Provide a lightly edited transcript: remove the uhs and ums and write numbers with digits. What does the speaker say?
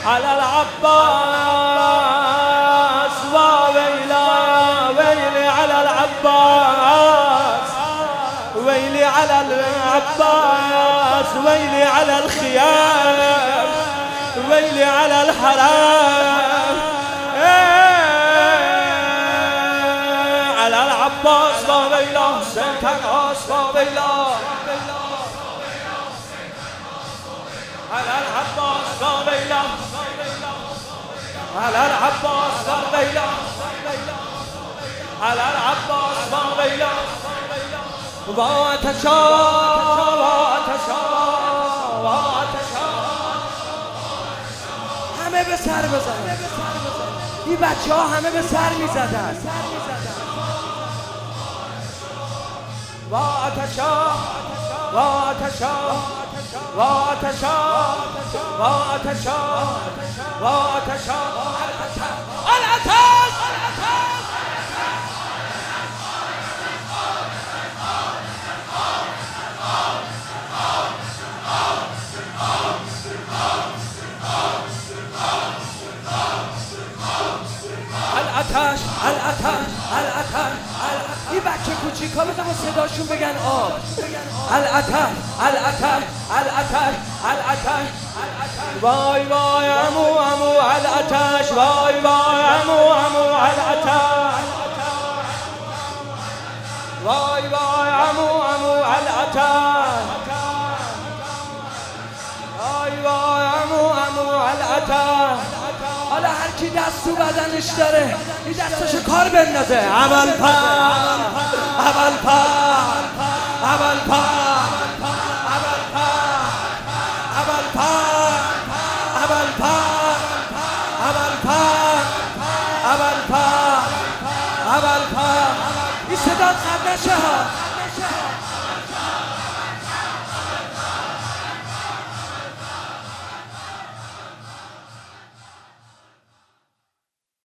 على العباس وويلا ويلي على العباس ويلي على العباس ويلي على الخيام ويلي على الحرام على العباس وويلا سنتقاس وويلا على العباس وويلا على العباس وويلا على العباس وويلا واتشا واتشا واتشا همه به سر بزنن این بچه ها همه به سر میزدن واتشا واتشا واتشا واتشا واتشا العتاش العتاش العتاش العتاش این بچه کوچیکا بزن صداشون بگن آب العتاش العتاش العتاش العتاش وای وای عمو عمو العتاش وای وای عمو عمو العتاش وای وای عمو عمو العتاش وای وای عمو عمو العتاش حالا هر کی دست تو بدنش داره این دستشو کار بندازه اول پا اول پا اول پا اول پا اول پا اول پا اول پا اول پا اول پا این صدا قد نشه ها